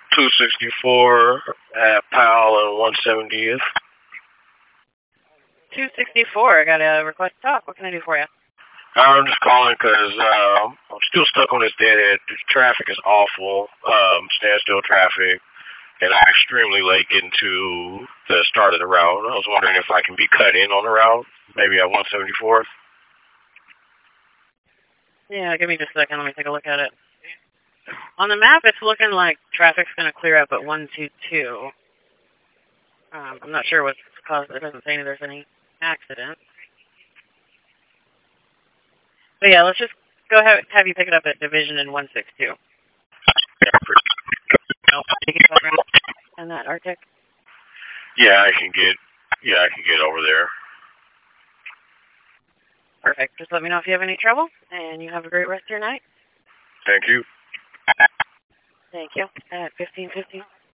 264 at Powell and 170th. 264. I got a request to talk. What can I do for you? I'm just calling because I'm still stuck on this dead end. The traffic is awful. Standstill traffic. And I'm extremely late getting to the start of the route. I was wondering if I can be cut in on the route, maybe at 174th. Yeah, give me just a second. Let me take a look at it. On the map, it's looking like traffic's going to clear up at 122. I'm not sure what's caused it. It doesn't say there's any accident. But yeah, let's just go ahead have you pick it up at Division in 162. And that Arctic? Yeah, I can get over there. Perfect. Just let me know if you have any trouble, and you have a great rest of your night. Thank you. Thank you. At 15:15.